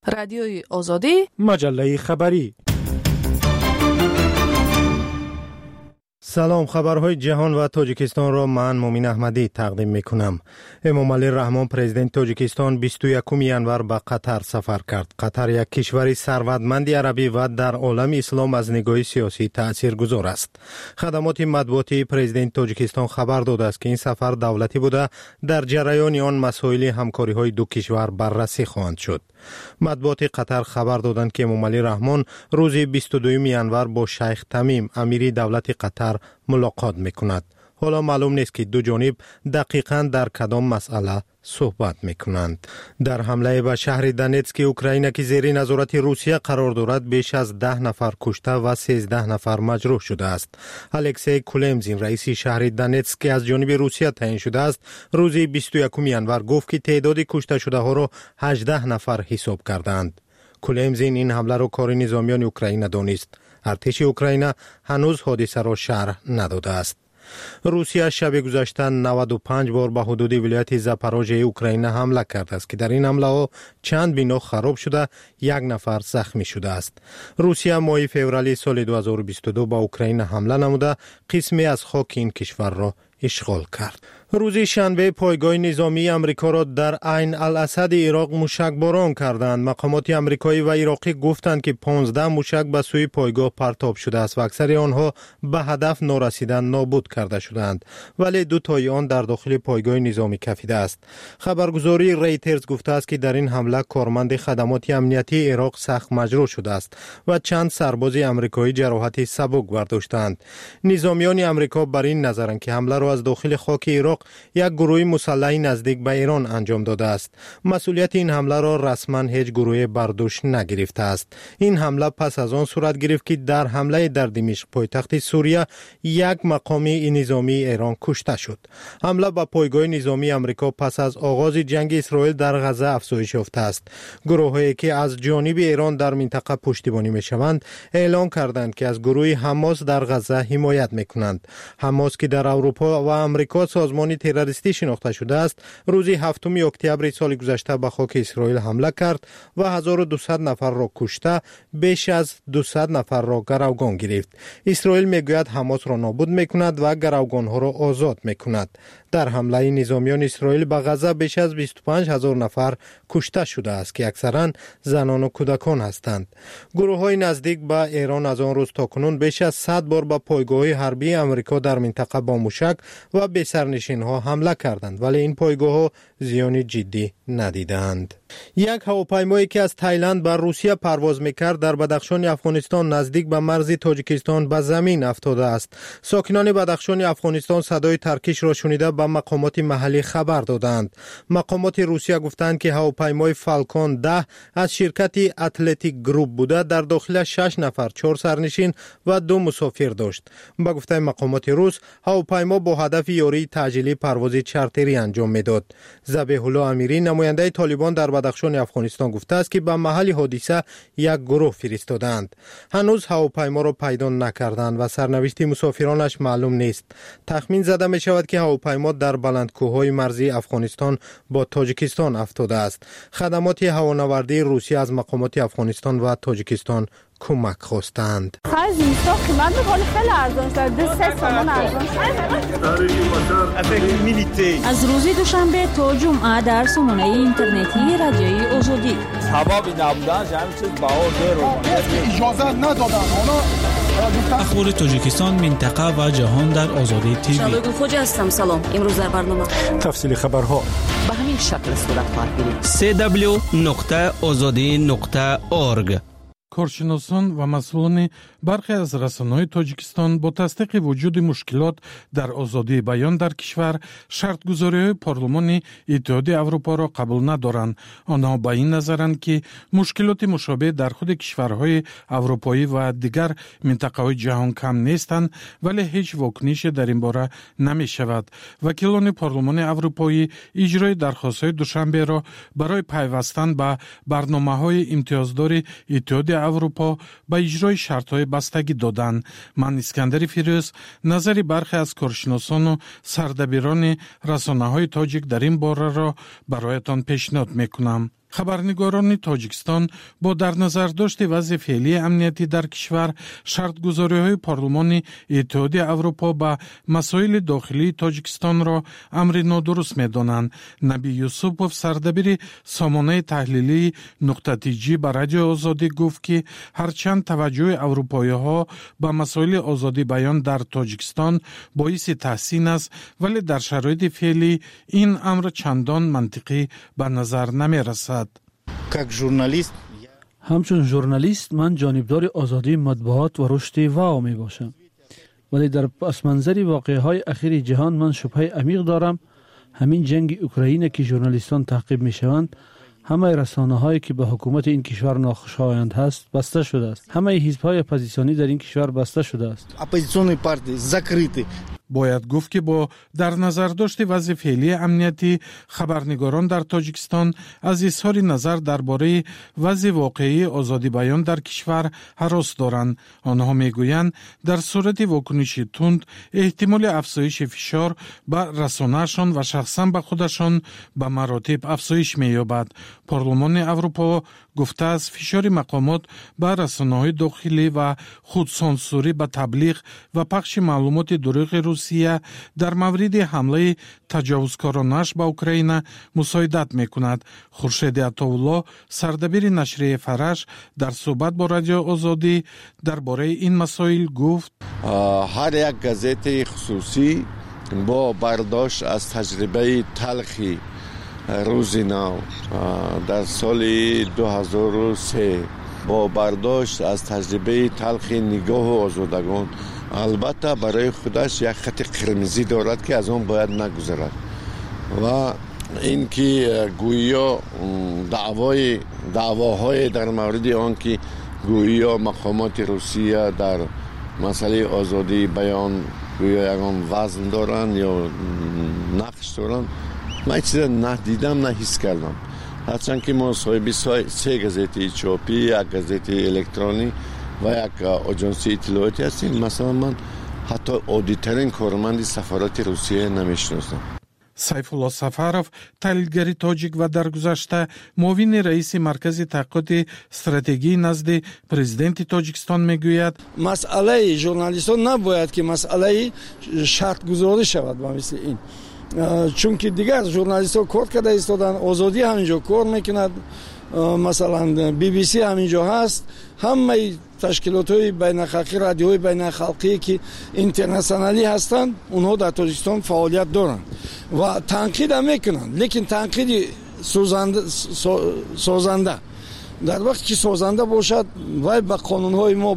رادیوی آزادی، مجله خبری. سلام، خبرهای جهان و تاجیکستان را من مومین احمدی تقدیم میکنم. امامعلی رحمان پرزیدنت تاجیکستان 21 ینور به قطر سفر کرد. قطر یک کشور ثروتمند عربی و در عالم اسلام از نگاه سیاسی تاثیرگذار است. خدمات مطبوعاتی پرزیدنت تاجیکستان خبر داده است که این سفر دولتی بوده، در جریان آن مسائل همکاری های دو کشور بررسی خواهند شد. مطبوعات قطر خبر دادند که امامعلی رحمان روز 22 ینور با شیخ تمیم امیر دولت قطر ملاقات میکند. حالا معلوم نیست که دو جانب دقیقاً در کدام مسئله صحبت میکنند. در حمله به شهر دونتسک اوکراین که زیر نظارت روسیه قرار دارد بیش از 10 نفر کشته و 13 نفر مجروح شده است. الکسی کولمزین رئیس شهر دونتسک که از جانب روسیه تعیین شده است روز 21 ینور گفت که تعداد کشته شده ها را 18 نفر حساب کردند. کولمزین این حمله را کار نظامیان اوکراین دانست. ارتش اوکراین هنوز حادثه را شرح نداده است. روسیه شب گذشته 95 بار به حدود ولایت زاپاروژه اوکراین حمله کرده است که در این حمله ها چند بنا خراب شده، یک نفر زخمی شده است. روسیه ماه فوریه سال 2022 به اوکراین حمله نموده قسمی از خاک این کشور را اشغال کرد. روز شنبه پایگاه نظامی امریکا را در عین الاسد عراق موشکباران کردند. مقامات امریکایی و عراقی گفتند که 15 موشک به سوی پایگاه پرتاب شده است و اکثر آنها به هدف نرسیدن نابود کرده شدند، ولی دو تای آن در داخل پایگاه نظامی کفیده است. خبرگزاری ریترز گفته است که در این حمله کارمند خدمات امنیتی عراق سخت مجروح شده است و چند سرباز امریکایی جراحت سبک برداشتند. نظامیان امریکا بر این نظرند که حمله را از داخل خاک عراق یک گروه مسلح نزدیک به ایران انجام داده است. مسئولیت این حمله را رسما هیچ گروه برداشت نگرفته است. این حمله پس از آن صورت گرفت که در حمله در دمشق پایتخت سوریه یک مقامی نظامی ایران کشته شد. حمله به پایگاه نظامی امریکا پس از آغاز جنگ اسرائیل در غزه افزایش یافته است. گروه‌هایی که از جانب ایران در منطقه پشتیبانی می‌شوند اعلام کردند که از گروه حماس در غزه حمایت می‌کنند. حماس که در اروپا و آمریکا سازمان تروریستی شناخته شده است، روز 7 اکتبر سال گذشته به خاک اسرائیل حمله کرد و 1200 نفر را کشته، بیش از 200 نفر را گروگان گرفت. اسرائیل میگوید حماس را نابود میکند و گروگانها را آزاد میکند. در حمله نظامیان اسرائیل به غزه بیش از 25000 نفر کشته شده است که اکثرا زنان و کودکان هستند. گروه‌های نزدیک به ایران از آن روز تاکنون بیش از 100 بار به پایگاه حربی آمریکا در منطقه با موشک و به سرنشین‌ها حمله کردند، ولی این پایگاه‌ها زیان جدی ندیدند. یک هواپیمایی که از تایلند به روسیه پرواز می‌کرد در بدخشان افغانستان نزدیک به مرز تاجیکستان به زمین افتاده است. ساکنان بدخشان افغانستان صدای ترکش را شنیده به مقامات محلی خبر دادند. مقامات روسیه گفتند که هواپیمای فالکون 10 از شرکت اتلتیک گروپ بوده، در داخل 6 نفر، 4 سرنشین و 2 مسافر داشت. به گفته مقامات روس، هواپیما با هدف یاری تعجیلی پرواز چارتری انجام میداد. ذبیح الله امیری نماینده طالبان در بدخشان افغانستان گفته است که به محل حادثه یک گروه فرستادند. هنوز هواپیما را پیدا نکردند و سرنوشت مسافرانش معلوم نیست. تخمین زده می شود که هواپیما در بلندکوه‌های مرزی افغانستان با تاجیکستان افتاده است. خدمات هوانوردی روسیه از مقامات افغانستان و تاجیکستان کمک خواستند. از روز دوشنبه تا جمعه در سامانه اینترنتی رادیوی آزادی اجازه ندادن. اخبار تاجیکستان، منطقه و جهان در آزادی تیوی. شبکه خوجه هستم. سلام. امروز در برنامه تفصیل خبرها به همین شکل صورت خواهد گرفت. www.azadi.org. کارشناسان و مسئولان برخی از رسانه‌های تاجیکستان با تصدیق وجود مشکلات در آزادی بیان در کشور، شرطگذاری‌های پارلمان اتحادیه اروپا را قبول ندارند. آنها به این نظرند که مشکلات مشابه در خود کشورهای اروپایی و دیگر منطقه‌های جهان کم نیستند، ولی هیچ واکنش در این باره نمی‌شود. وکیلان پارلمان اروپایی اجرای درخواست‌های دوشنبه را برای پیوستن به برنامه‌های امتیازدار اتحادیه اروپا به اجرای شرط‌های بستگی دادند. من اسکندر فیروز نظری برخی از کارشناسان و سردبیران رسانه‌های تاجیک در این باره را برایتان پیشنهاد می‌کنم. خبرنگاران تاجیکستان با در نظر داشت وضع فعلی امنیتی در کشور شرطگزاری‌های پارلمان اتحادیه اروپا با مسائل داخلی تاجیکستان را امر نادرست می‌دانند. نبی یوسفوف سردبیر سامانه تحلیلی نقطه‌تیجی به رادیو آزادی گفت که هرچند توجه اروپایی‌ها به مسائل آزادی بیان در تاجیکستان باعث تحسین است، ولی در شرایط فعلی این امر چندان منطقی به نظر نمی‌رسد. همچون ژورنالیست من جانبدار آزادی مطبوعات و رشد واو می باشم، ولی در پس منظر واقعه‌های اخیر جهان من شبهه عمیق دارم. همین جنگ اوکراین که ژورنالیستان تعقیب می شوند، همه رسانه‌هایی که به حکومت این کشور ناخوشایند هست بسته شده است. همه حزب‌های اپوزیسیونی در این کشور بسته شده است. اپوزیسیونی پارتی زکریتی. باید گفت که با در نظر داشت وضع فعلی امنیتی، خبرنگاران در تاجیکستان از اظهار نظر درباره وضع واقعی آزادی بیان در کشور هراس دارند. آنها میگویند در صورت واکنش تند احتمال افزایش فشار به رسانه‌شان و شخصا به خودشان به مراتب افزایش می‌یابد. پارلمان اروپا گفته است فشار مقامات به رسانه‌های داخلی و خودسانسوری به تبلیغ و پخش معلومات دروغ روسیه در مورد حمله تجاوزکارانش به اوکراین مساعدت می‌کند. خورشید عطاالله سردبیر نشریه فرش در صحبت با رادیو آزادی درباره این مسائل گفت: هر یک گازت خصوصی با برداشت از تجربه تلخی روز نو در سال 2003 با برداشت از تجربه تلخی نگاه و آزادگان البته برای خودش یک خط قرمزی دارد که از آن باید نگذرد و اینکه گویا دعواهای در مورد آن که گویا مقامات روسیه در مسئله آزادی بیان گویا یکان وزن دارند یا نقش دارند، من چیز نه دیدم نه حس کردم. هرچند که ما صاحبی 3 گازت چاپی، 1 گازت الکترونی و 1 آژانسی اطلاعاتی هستیم. مثلا من حتی عادی‌ترین کارمند سفارت روسیه نمیشناسم. سیف الله سفرов تحلیلگر تاجیک و در گذشته معاون رئیس مرکز تحقیقات استراتژی نزد پرزیدنت تاجیکستان میگوید مسئله ژورنالیستان نباید که مسئله شرط گذاری شود با مثل این، چون که دیگر ژورنالیست‌ها کار کرده ایستادن، آزادی همینجا کار میکند، مثلا BBC همینجا هست، همه تشکیلات‌های بین‌الخلقی، رادیوهای بین‌الخلقی که اینترنشنالی هستند اونها در تاجیکستان فعالیت دارند و تنقید هم میکنند، لیکن تنقید سازنده در وقتی که سازنده باشد و به قانون‌های ما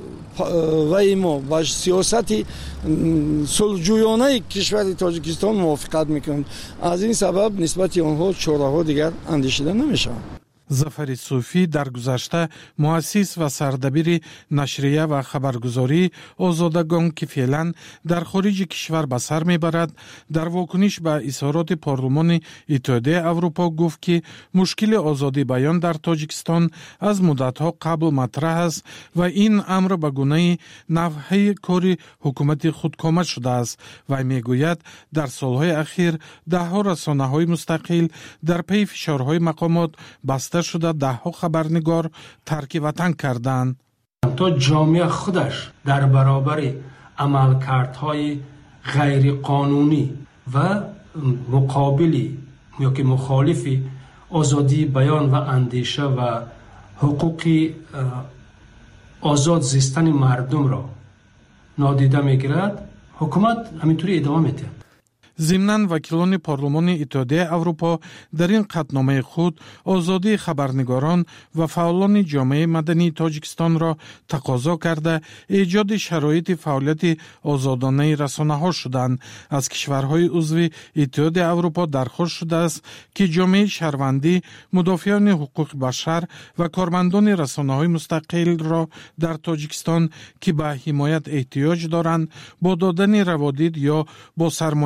با سیاست صلح‌جویانه کشور تاجیکستان موافقت میکنند. از این سبب نسبت آنها چاره‌ها دیگر اندیشیده نمیشوند. ظفر صوفی در گذشته مؤسس و سردبیر نشریه و خبرگزاری آزادگان که فعلا در خارج کشور به سر میبرد در واکنش به اظهارات پارلمان اتحادیه اروپا گفت که مشکل آزادی بیان در تاجیکستان از مدت‌ها قبل مطرح است و این امر به گونه نوع کار حکومت خودکامه شده است و میگوید در سالهای اخیر ده‌ها رسانه‌های مستقل در پی فشارهای مقامات بسته شده، ده‌ها خبرنگار ترک وطن کردند. تا جامعه خودش در برابر عملکردهای غیر قانونی و مقابلی یا که مخالفی آزادی بیان و اندیشه و حقوق آزاد زیستن مردم را نادیده میگیرد، حکومت همینطوری ادامه میده. ضمناً وکیلان پارلمان اتحادیه اروپا در این قطعنامه خود آزادی خبرنگاران و فعالان جامعه مدنی تاجیکستان را تقاضا کرده ایجاد شرایط فعالیت آزادانه رسانه‌ها شدند. از کشورهای عضو اتحادیه اروپا درخواست شده است که جامعه شهروندی، مدافعان حقوق بشر و کارمندان رسانه‌های مستقل را در تاجیکستان که به حمایت احتیاج دارند با دادن روادید یا با سرمایه‌گذاری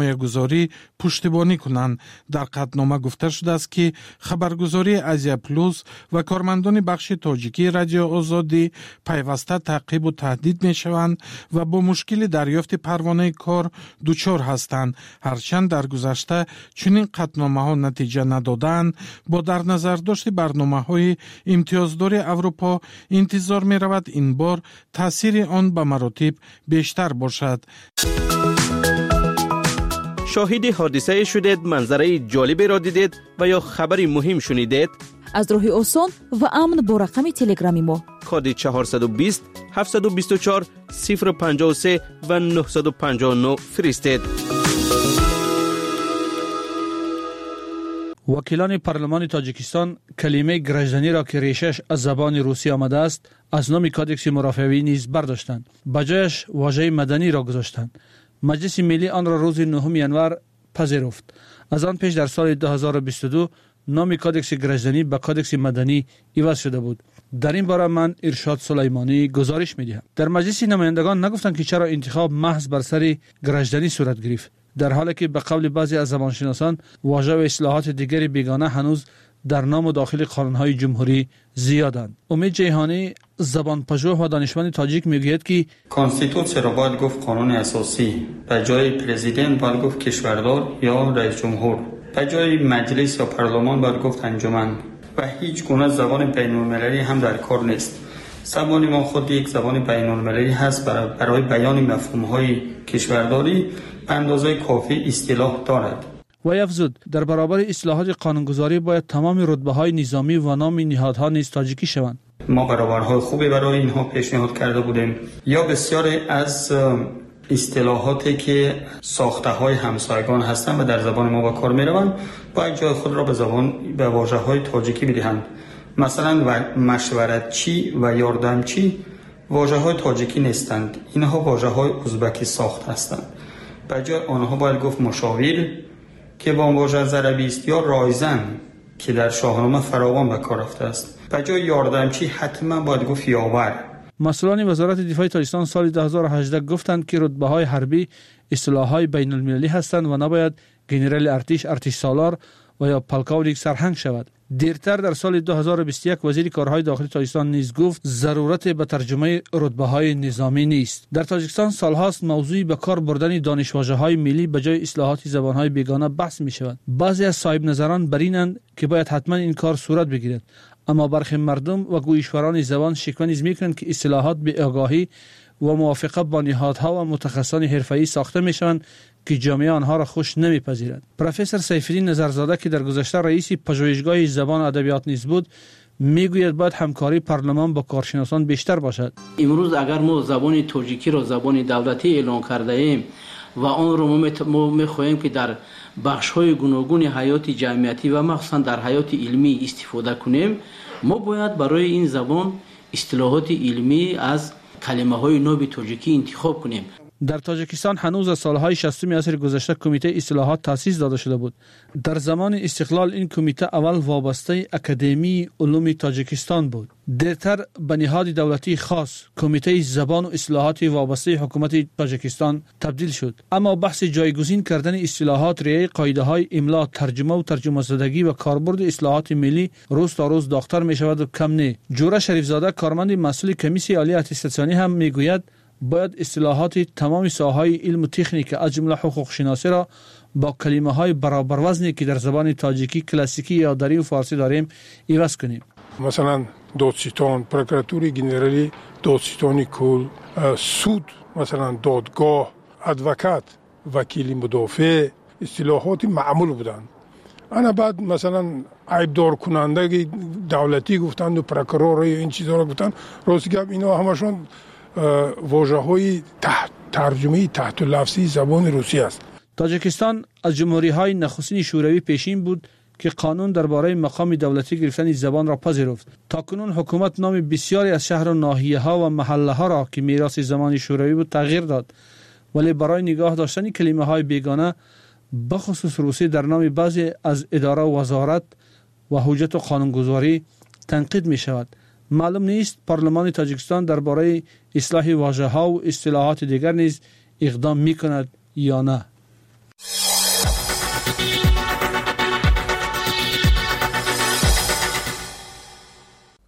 خبرگزاری پشتیبانی کنند. در قطعنامه گفته شده است که خبرگزاری آزیا پلوس و کارمندان بخش تاجیکی رادیو آزادی پیوسته تعقیب و تهدید می شوند و با مشکل دریافت پروانه کار دچار هستند. هرچند در گذشته چنین قطعنامه ها نتیجه ندادند، با در نظر داشت برنامه های امتیازدار اروپا انتظار می رود این بار تاثیر آن به مراتب بیشتر باشد. شاهد حادثه شدید، منظره جالبی را دیدید و یا خبری مهم شنیدید؟ از راه آسان و امن با رقم تلگرامی ما کد 420 724 053 و 959 فرستید. وکیلان پارلمان تاجیکستان کلمه گرجدنی را که ریشش از زبان روسی آمده است از نام کادکس مرافعه‌ای نیز برداشتند، به جایش واژه مدنی را گذاشتند. مجلس ملی آن را روز 9 ینور پذیرفت. از آن پیش در سال 2022 نام کادکس گرجدنی به کادکس مدنی عوض شده بود. در این باره من ارشاد سلیمانی گزارش می‌دهم. در مجلس نمایندگان نگفتند که چرا انتخاب محض بر سر گرجدنی صورت گرفت، در حالی که به قول بعضی از زبانشناسان واژه و اصطلاحات دیگری بیگانه هنوز در نام و داخل قانون‌های جمهوری زیادند. امید جیهانی زبانپژوه و دانشمند تاجیک میگوید که کنستیتوسیه را باید گفت قانون اساسی، به جای پرزیدنت باید گفت کشوردار یا رئیس جمهور، به جای مجلس یا پارلمان باید گفت انجمن و هیچ گونه زبان بین‌المللی هم در کار نیست. زبان ما خود یک زبان بین‌المللی هست، برای بیان مفهوم‌های کشورداری به اندازه کافی اصطلاح دارد. و افزود در برابر اصلاحات قانونگذاری باید تمام رتبه‌های نظامی و نام نهادها نیز تاجیکی شوند. ما برابرهای خوبی برای اینها پیشنهاد کرده بودیم. یا بسیاری از اصطلاحاتی که ساخته‌های همسایگان هستند و در زبان ما به کار می‌روند باید جای خود را به واژه‌های تاجیکی بدهند. مثلا مشورتچی و یاردمچی واژه‌های تاجیکی نیستند، اینها واژه‌های ازبکی ساخت هستند. به جای آنها باید گفت مشاور که با واژه از عربی است، یا رایزن که در شاهنامه فراوان به کار رفته است. به جای یاردمچی حتما باید گفت یاور. مسئولان وزارت دفاع تاجیکستان سال 2018 گفتند که رتبه‌های حربی اصطلاح‌های بین‌المللی هستند و نباید ژنرال ارتش، ارتش سالار و یا پلکاولیک سرهنگ شود. دیرتر در سال 2021 وزیر کارهای داخلی تاجیکستان نیز گفت ضرورت به ترجمه رتبه‌های نظامی نیست. در تاجیکستان سالهاست موضوع به کار بردن دانشواژه‌های ملی به جای اصطلاحات زبان‌های بیگانه بحث می‌شود. بعضی از صاحب نظران برینند که باید حتما این کار صورت بگیرد، اما برخی مردم و گویشوران زبان شکوه نیز می‌کنند که اصطلاحات به آگاهی و موافقت با نهادها و متخصصان حرفه‌ای ساخته می‌شوند که جامعه آنها را خوش نمی‌پذیرد. پروفسور سیف‌الدین نظرزاده که در گذشته رئیس پژوهشگاه زبان و ادبیات نیز بود، میگوید باید همکاری پارلمان با کارشناسان بیشتر باشد. امروز اگر ما زبان تاجیکی را زبان دولتی اعلام کرده ایم و آن را ما می‌خواهیم که در بخش‌های گوناگون حیات جمعیتی و مخصوصا در حیات علمی استفاده کنیم، ما باید برای این زبان اصطلاحات علمی از کلمه‌های نو تاجیکی انتخاب کنیم. در تاجیکستان هنوز از سالهای 60 عصر گذشته کمیته اصلاحات تأسیس داده شده بود. در زمان استقلال این کمیته اول وابسته اکادمی علوم تاجیکستان بود. دیرتر به نهاد دولتی خاص کمیته زبان و اصلاحات وابسته حکومت تاجیکستان تبدیل شد. اما بحث جایگزین کردن اصلاحات، رعایت قاعده‌های املا، ترجمه و ترجمه زدگی و کاربرد اصلاحات ملی روز تا روز داغ‌تر می‌شود و کم نه. جوره شریفزاده کارمند مسئول کمیسیون عالی اتستاسیونی هم میگوید باید اصطلاحات تمام ساحه‌های علم و تکنیک از جمله حقوق شناسی را با کلمه‌های برابر وزنی که در زبان تاجیکی کلاسیکی یا دری و فارسی داریم عوض کنیم. مثلا دادستان، پروکراتوری گنرالی، دادستانی کل، سود، مثلا دادگاه، ادوکات، وکیل مدافع، اصطلاحات معمول بودند. انا بعد مثلا عیبدار کننده دولتی گفتند و پروکرور این چیزا رو گفتند، راست گپ اینا همشون واژه‌های ترجمه تحت لفظی زبان روسی است. تاجیکستان از جمهوری‌های نخستین شوروی پیشین بود که قانون درباره مقام دولتی گرفتن زبان را پذیرفت. تاکنون حکومت نام بسیاری از شهر و ناحیه‌ها و محله‌ها را که میراث زمان شوروی بود تغییر داد، ولی برای نگاه داشتن کلمه‌های بیگانه بخصوص روسی در نام بعضی از اداره و وزارت و حجت و قانونگذاری تنقید می‌شود. معلوم نیست پارلمان تاجیکستان درباره اصلاح واژه‌ها و اصطلاحات دیگر نیز اقدام می‌کند یا نه.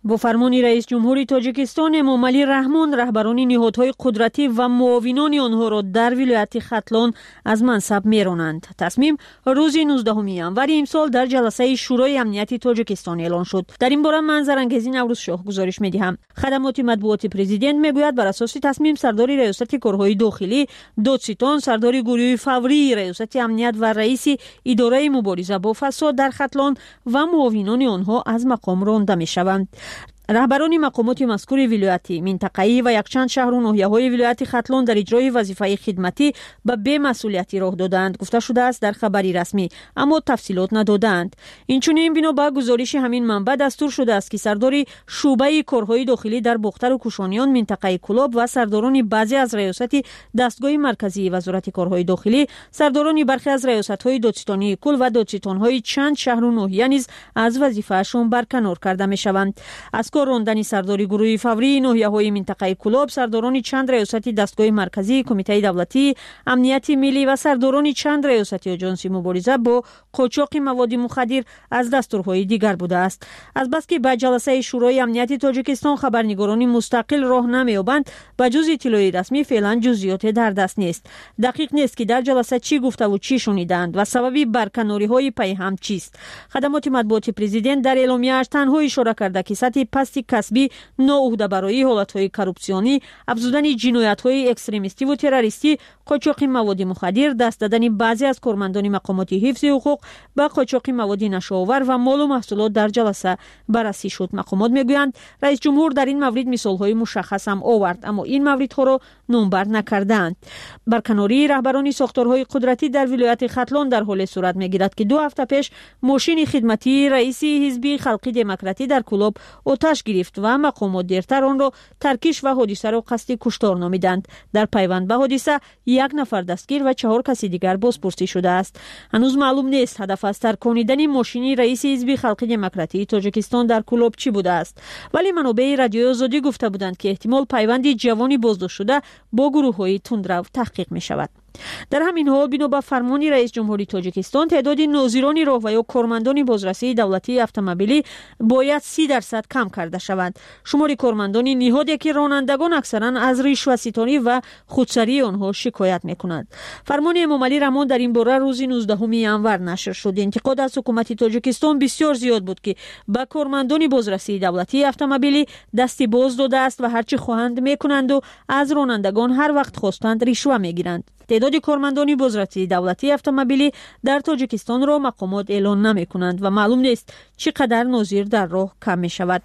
با فرمان رئیس جمهور تاجیکستان امامعلی رحمان رهبران نهادهای قدرتی و معاونان آنها را در ولایت ختلان از منصب میرانند. تصمیم روز 19 ینور امسال در جلسه شورای امنیت تاجیکستان اعلان شد. در این باره من زرنگزی نوروز شاه گزارش میدهم. خدمات مطبوعاتی پرزیدنت میگوید بر اساس تصمیم سردار ریاست کارهای داخلی دادستان، سردار گروه فوری ریاست امنیت و رئیس اداره مبارزه با فساد در ختلان و معاونان آنها از مقام رانده میشوند. رهبران مقامات مذکور ولایتی، منطقه‌ای و یکچند شهر و ناحیه‌های ولایت ختلان در اجرای وظیفه خدمتی به بی‌مسئولیتی راه دادند گفته شده است در خبری رسمی، اما تفصیلات ندادند. اینچنین بنا به گزارش همین منبع دستور شده است که سردار شعبه کارهای داخلی در بختر و کوشانیان منطقه کلاب و سرداران بعضی از ریاست دستگاه مرکزی وزارت کارهای داخلی، سرداران برخی از ریاست‌های دادستانی کل و دادستان‌های چند شهر و ناحیه نیز از وظیفه‌شان برکنار کرده می‌شوند. از راندن سرداری گروه فوری ناحیه‌های منطقه کلاب، سرداران چند ریاست دستگاه مرکزی، کمیته دولتی امنیت ملی و سرداران چند ریاست آژانس مبارزه با قاچاق مواد مخدر از دستورهای دیگر بوده است. از بس که به جلسه شورای امنیت تاجیکستان خبرنگاران مستقل راه نمی‌یابند، به جز اطلاع رسمی فعلا جزئیات در دست نیست. دقیق نیست که در جلسه چی گفته و چی شنیدند و سبب برکناری‌های پیهم چیست. خدمات مطبوعاتی پرزیدنت در اعلامیه‌اش تنها اشاره کرده که سطح پست کسبی، ناعهده‌برایی، حالت‌های کورپسیونی، افزودن جنایت‌های اکستریمیستی و تروریستی، قاچاق مواد مخدر، دست دادن بعضی از کارمندان مقامات حفظ حقوق به قاچاق مواد نشه‌آور و مال و محصولات در جلسه بررسی شد. مقامات میگویند رئیس جمهور در این مورد مثال‌های مشخص هم آورد، اما این موردها را نامبر نکردند. برکناری رهبران ساختارهای قدرتی در ولایت ختلان در حال صورت می‌گیرد که 2 هفته پیش ماشین خدمتی رئیس حزب خلقی دموکراتی در کلاب آتش گرفت و مقامات دیرتر آن را ترکیش و حادثه را قصد کشتار نامیدند. در پیوند به حادثه 1 نفر دستگیر و 4 کس دیگر بازپرسی شده است. هنوز معلوم نیست هدف از ترکاندن ماشین رئیس حزب خلقی دموکراتی تاجیکستان در کلاب چی بوده است، ولی منابع رادیو آزادی گفته بودند که احتمال پیوند جوانی بازداشت شده با گروه‌های تندرو تحقیق می شود. در همین حال بنا به فرمان رئیس جمهوری تاجیکستان تعداد ناظران راه و یا کارمندان بازرسی دولتی اتومبیلی باید 30% کم کرده شود. شمار کارمندان نهادی که رانندگان اکثرا از رشوه ستانی و خودسری آنها شکایت میکنند. فرمان امامعلی رحمان در این باره روز 19 ینور نشر شد. انتقاد از حکومت تاجیکستان بسیار زیاد بود که به کارمندان بازرسی دولتی اتومبیلی دستی باز داده است و هرچی خواهند میکنند و از رانندگان هر وقت خواستند رشوه میگیرند. تعداد کارمندان بازرسی دولتی اتومبیلی در تاجیکستان را مقامات اعلان نمی کنند و معلوم نیست چقدر ناظر در راه کم می شود.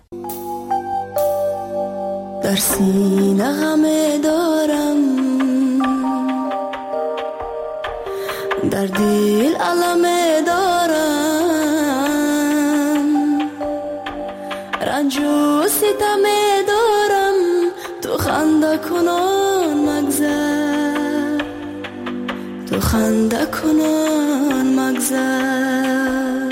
در سینه غم دارم، در دل علم دارم، رنج و ستم دارم، تو خنده کنان مگذر، تو خنده کنان مگذر.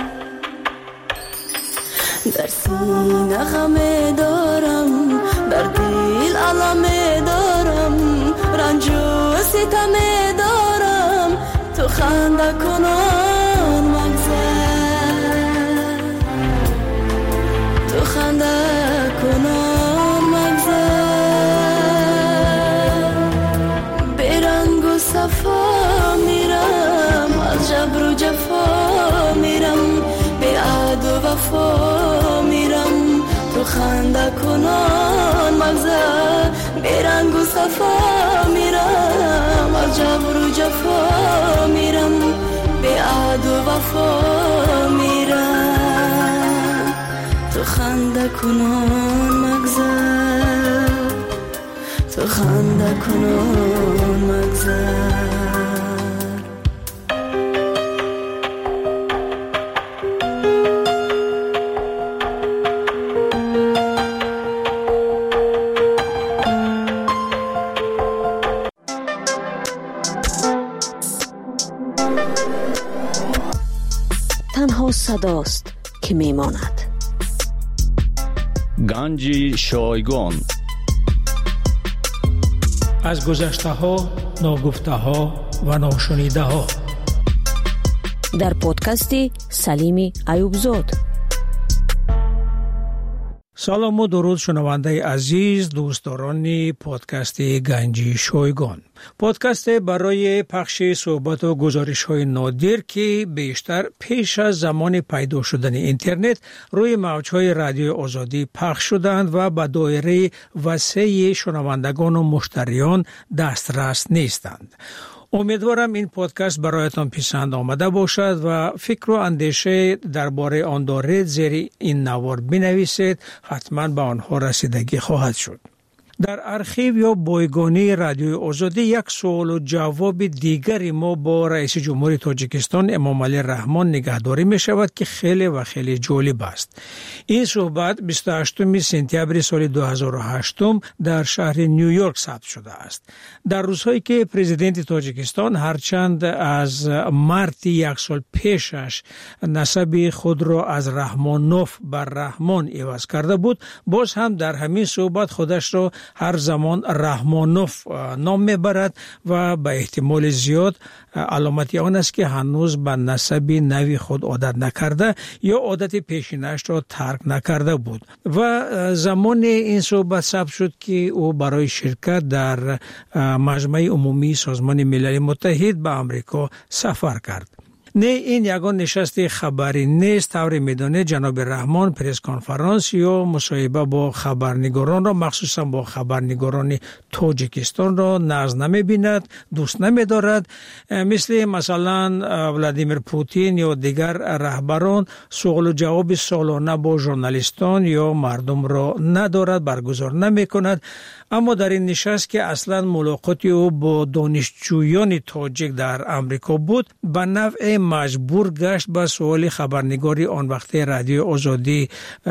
در سینه غم دارم، در دل علم دارم، رنج و ستم دارم، تو خنده کنان مگذر، تو خنده کنان مگذر. برنگ و صفا میرم، از جبر و جفا میرم، به عهد و وفا میرم، تو خنده کنان مگذر. برنگ و صفا میرم، از جبر و جفا میرم، به عهد و وفا میرم، تو خنده کنان مگذر، تو خنده کنان مگذر. تنها صداست که میماند. گنج شایگان از گذشته ها، ناگفته ها و ناشنیده ها در پادکست سلیم ایوبزاد. سلام و درود شنونده عزیز دوستداران پادکست گنجی شایگان. پادکست برای پخش صحبت و گزارش های نادر که بیشتر پیش از زمان پیدا شدن اینترنت روی موجهای رادیو آزادی پخش شدند و به دایره وسیع شنوندگان و مشتریان دسترس نیستند. امیدوارم این پادکست برایتان پسند آمده باشد و فکر و اندیشه درباره آن دارید زیر این نوار بنویسید، حتما به آنها رسیدگی خواهد شد. در ارشیو یا بایگانی رادیو آزادی یک سوال و جواب دیگری ما با رئیس جمهوری تاجیکستان امام علی رحمان نگهداری می شود که خیلی جالب است. این صحبت 28 سپتامبر سال 2008 در شهر نیویورک ثبت شده است. در روزهایی که پرزیدنت تاجیکستان هرچند از مارت یک سال پیشش نسب خود را از رحمانوف بر رحمان عوض کرده بود، باز هم در همین صحبت خودش را هر زمان رحمانوف نام میبرد و به احتمال زیاد علامتی آن است که هنوز به نسب نوی خود عادت نکرده یا عادت پیشینش را ترک نکرده بود و زمان این صحبت ثبت شد که او برای شرکت در مجمع عمومی سازمان ملل متحد به آمریکا سفر کرد. نه این یگان نشست خبری نیست. طور میدانه جناب رحمان پرس کنفرانس یا مصاحبه با خبرنگاران را، مخصوصا با خبرنگاران تاجیکستان را ناز نمی بیند، دوست نمی دارد. مثلا ولادیمیر پوتین یا دیگر رهبران سوال و جواب سالانه با ژورنالیستان یا مردم را ندارد، برگزار نمی کند. اما در این نشست که اصلا ملاقاتی او با دانشجویان تاجیک در امریکا بود، به نوع مجبور گشت به سوال خبرنگاری آن وقت رادیو آزادی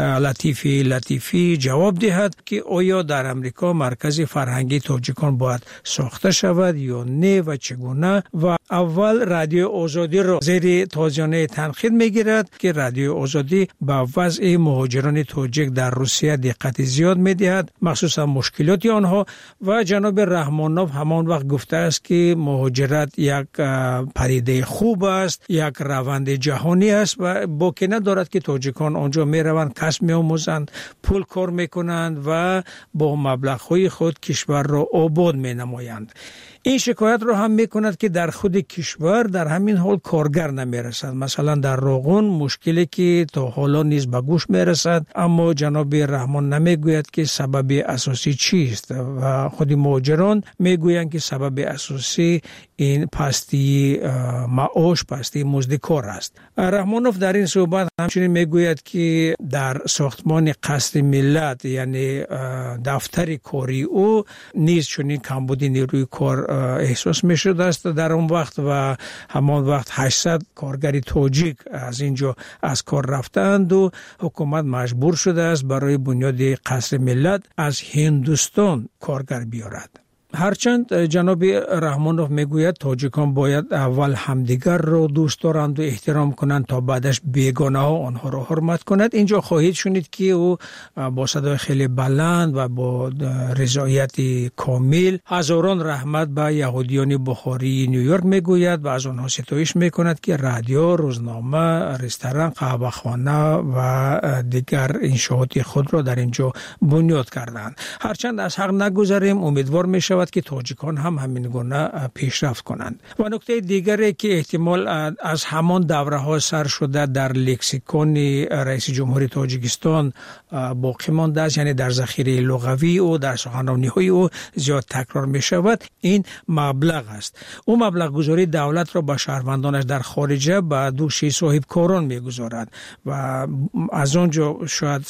لطیفی جواب دهد که آیا در امریکا مرکز فرهنگی تاجیکان باید ساخته شود یا نه و چگونه. و اول رادیو آزادی را زیر تازیانه تنقید میگیرد که رادیو آزادی به وضع مهاجران تاجیک در روسیه دقت زیاد میدهد، مخصوصا مشکلات آنها. و جناب رحمانوف همان وقت گفته است که مهاجرت یک پدیده خوب است، یک روند جهانی است و باکی ندارد که تاجیکان آنجا می روند، کسب می آموزند، پول کار می کنند و با مبلغ‌های خود کشور را آباد می نمایند. این شکایت را هم می کند که در خود کشور در همین حال کارگر نمی رسد. مثلا در روغن مشکلی که تا حالا نیز به گوش می رسد، اما جناب رحمان نمی گوید که سبب اساسی چیست و خود مهاجران می گویند که سبب اساسی این پستی معاش، پستی مزد کار است. رحمانوف در این صحبت همچنین می گوید که در ساختمان قصر ملت یعنی دفتر کاری او نیز چنین کمبودی نیروی کار احساس می شده است در اون وقت و همان وقت 800 کارگر تاجیک از اینجا از کار رفتند و حکومت مجبور شده است برای بنیاد قصر ملت از هندوستان کارگر بیارد. هرچند جناب رحمانوف میگوید تاجیکان باید اول همدیگر را دوست دارند و احترام کنند تا بعدش بیگانه ها آنها را حرمت کند، اینجا خواهید شنید که او با صدای خیلی بلند و با رضایت کامل هزاران رحمت به یهودیان بخاری نیویورک میگوید و از آنها ستایش میکند که رادیو، روزنامه، رستوران، قهوه‌خانه و دیگر انشاءات خود را در اینجا بنیاد کردند. هرچند از حق نگذریم، امیدوار میشود که تاجیکان هم همین گونه پیشرفت کنند. و نکته دیگری که احتمال از همان دوره ها سر شده در لکسیکون رئیس جمهوری تاجیکستان باقی مانده است، یعنی در ذخیره لغوی او، در سخنرانی های او زیاد تکرار می شود، این مبلغ است. او مبلغ گذاری دولت را به شهروندانش در خارجه به دوش صاحب کاران می گذارد و از آنجا شاید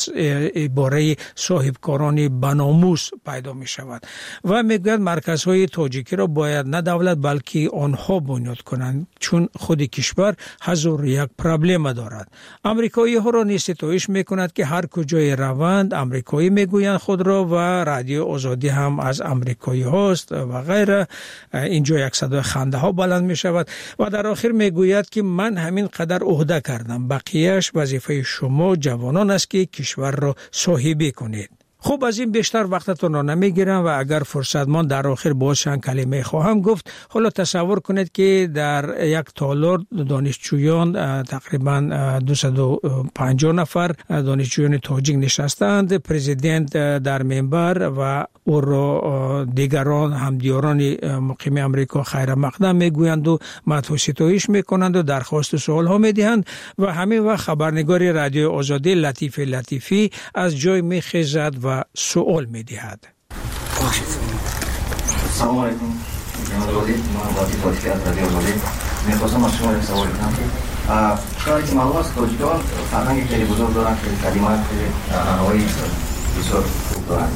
عباره صاحب کاران بناموس پیدا می شود و میگوید مرکزهای تاجیکی را باید نه دولت بلکه آنها بنیاد کنند، چون خود کشور هزار یک پرابلم دارد. امریکایی ها را نیز ستایش میکند که هر کجای روند امریکایی میگویند خود را و رادیو آزادی هم از امریکایی هاست و غیره. اینجا یک صدای خنده ها بلند می شود و در آخر میگوید که من همین قدر عهده کردم، بقیهش وظیفه شما جوانان است که کشور را صاحبی کنید. خب از این بیشتر وقتتون را نمیگیرم و اگر فرصت ماند در آخر باز چند کلمه خواهم گفت. حالا تصور کنید که در یک تالار دانشجویان تقریبا 250 نفر دانشجویان تاجیک نشستند. پرزیدنت در منبر و او را دیگران همدیاران مقیم امریکا خیر مقدم میگویند و مدح ستایش میکنند و درخواست و سوال ها میدهند و همین وقت خبرنگار رادیو آزادی لطیفی از جای میخیزد و سوال میدهد. سلام علیکم جناب ولی، من وقتی لطیفی از رادیو آزادی میخواستم از شما یک سوال کنم که کاری که معلوم است تاجیکان فرهنگ خیلی بزرگ دارند، خیلی کلمات، خیلی انواعی بسیار خوب دارند.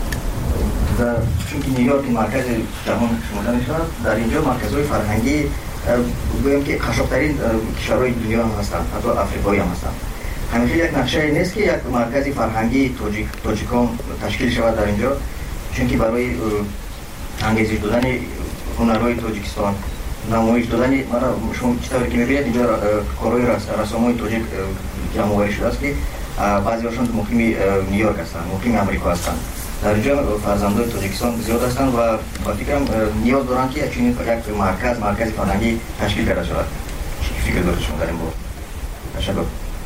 چون نیویورک مرکز جهان شمرده میشود، در اینجا مرکزهای فرهنگی گویم که قشب‌ترین کشورهای دنیا هم هستند، حتی افریقایی هم هستند. همیشه یک نقشه نیست که یک مرکز فرهنگی تاجیکان تشکیل شود در اینجا، چون که برای انگیزش دادن هنرهای تاجیکستان، نمایش دادن شما چطوری که میبینید اینجا کارهای رسامای تاجیک جمع‌آوری شده است که بعضی هاشون مقیم نیویورک هستند، مقیم امریکا هستند. در اینجا فرزندان تاجیکستان زیاد هستند و با فکرم نیاز دارند که یک مرکز فرهنگی تشکیل کرده شود. چی فکر دارید شما در این باره؟ تشکر.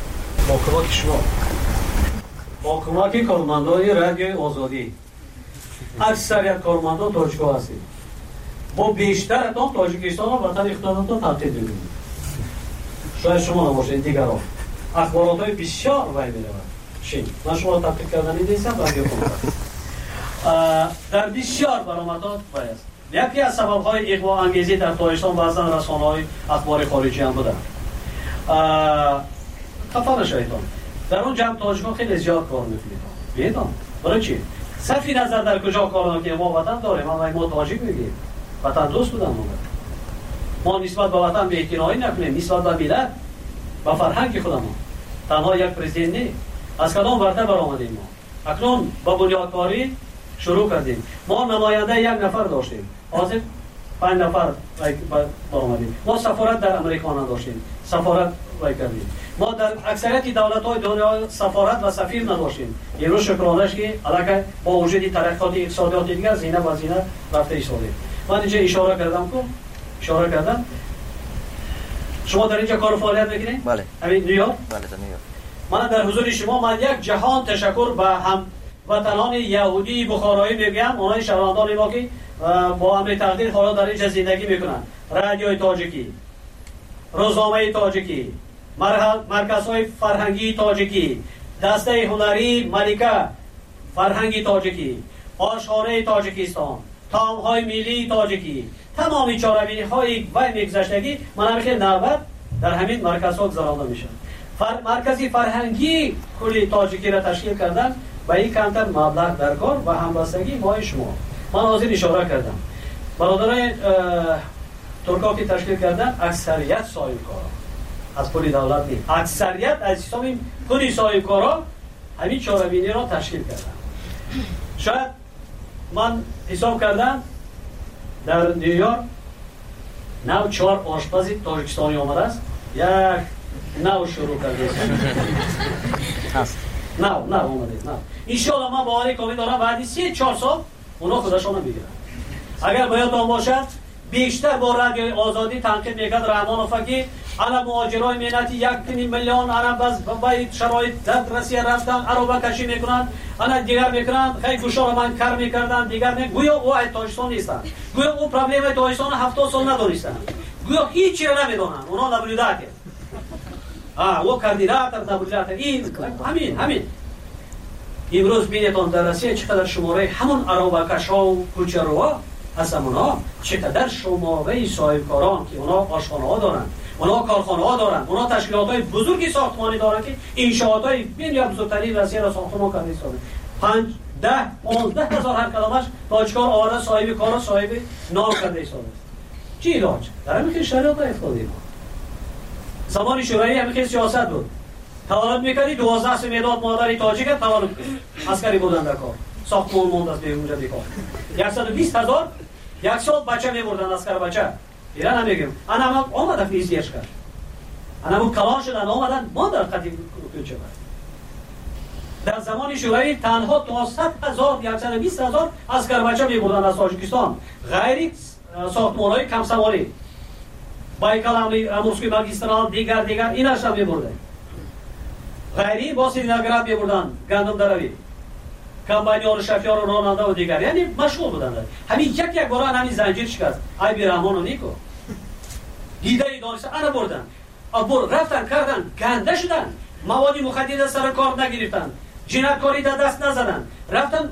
با کمک کارمندان رادیو آزادی اکثریت کارمندان تاجیک‌ها هستید. ما بیشترتان تاجیکستان را وطن اقتصادتان تبدیل می‌کنیم. شاید شما نباشید، دیگران اخبارات‌های بسیار وای می‌رود. من شما را تبدیل کردن نیستم رادیو کنم. در بسیار برآمدات وای است. یکی از سبب‌های اغوا انگیزی در تاجیکستان بعضاً رسانه‌های اخبار خارجی هم بودند. خفا نشویدان. در اون جمع تاجیک‌ها خیلی زیاد کار می‌کنید. بیایید برای چی؟ صرف نظر در کجا کار می‌کنیم، ما وطن داریم، ما تاجیک میگیم. وطن دوست بودن ما نسبت به وطن بی‌اعتنایی نکنیم، نسبت به ملت و فرهنگ خودمون. تنها یک پرزیدنت نه، از کدام ورطه برآمدیم ما. اکنون با بنیادکاری شروع کردیم. ما نماینده یک نفر داشتیم، حاضر 5 نفر برآمدیم. ما سفارت در امریکا نداشتیم، سفارت کردیم. ما در اکثریت دولت‌های دنیا سفارت و سفیر نداشتیم. امروز شکرانش که علاقه با وجود ترقیات اقتصادیات دیگر زینه و زینه رفته ایستاده. من اینجا اشاره کردم. شما در اینجا کار و فعالیت می‌کنید؟ بله. همین نیویورک؟ بله، در نیویورک. من در حضور شما من یک جهان تشکر به هم وطنان یهودی بخارایی میگم، اونای شهروندان ما که با امر تقدیر حالا در اینجا زندگی میکنن. رادیوی تاجیکی، روزنامه تاجیکی، مرکزهای فرهنگی تاجیکی، دسته هنری ملکه فرهنگی تاجیکی، آشغاله تاجیکستان، طعم‌های ملی تاجیکی، تمام چاره‌بینی‌های و میگذشتگی من خیلی نوبت در همین مرکزها گذرانده میشن. مرکزی فرهنگی کلی تاجیکی را تشکیل کردن و این کمتر مبلغ در کار و همبستگی ما شما. من از این اشاره کردم. برادران ترکا که تشکیل کردن اکثریت صاحبکارا از پول دولت نیست. اکثریت از سیستم پول صاحبکارا همین چاره‌بینی را تشکیل کردن. شاید من حساب کردم در نیویورک 4 آشپز تاجیکستانی آمده است. یک نو شروع کرده است. نه اومده. ان شاء الله من باوری کامل دارم بعد 3-4 سال اونا خودشون میگیرن. اگر باید آن باشد بیشتر با رادیو آزادی تنقید میکرد رحمان افقی علی مهاجرای ملتی 1 میلیون عرب از باید شرایط دسترسی رفتن عربه کشی میکنن، انا دیگر میکنن خیلی گوشا رو من کار میکردن دیگر گویا او تاجیکستان نیستن، گویا او پرابلم تاجیکستان 70 سال ندونستن، گویا هیچی رو نمیدونن، اونا نبودن او کاندیدات نبودن. این همین امروز بینتون در روسیه چقدر شماره همون عربکش‌ها و کوچه‌روها هستن، اونا چقدر شماره صاحبکاران که اونا آشخانه‌ها دارن، اونا کارخانه‌ها دارن، اونا تشکیلات‌های بزرگی ساختمانی دارن که انشاءات‌های یا بزرگترین روسیه را ساختمان کرده است. 5-10-15 هزار هر کلمش تاجیکان آورده صاحب کارا صاحب نام کرده است. چی علاج؟ در همین شرایط افتادیم. زمان شورایی همین سیاست بود. تولد میکردی 12 سه مداد مادری تاجیک تولد عسکری بودن در کار. ساختمان موند از اونجا بیکار. 120,000 یک سال بچه میبردن عسکر بچه. ایران نمیگم. انا آمد فیزیش کرد. انا کلان شدن آمدن ما در قدیم کوچه بود. در زمان شوروی تنها تا 100,000 120,000 اسکربچه می‌بردن از تاجیکستان، غیر ساختمان‌های کم سواری بایکال امورسکوی ماگیسترال دیگر ایناش هم می‌بردن. غیری با سرینگراد می‌بردن گندم دروی کمباینیان شفیار و راننده و دیگر، یعنی مشغول بودن. همین یک بار همین زنجیر شکست. ای بیرحمان و نیکو دیده دانشگاه آن بردن، رفتن کردن گنده شدن، مواد مخدر سر کار نگرفتن، جنایتکاری دست نزدن، رفتن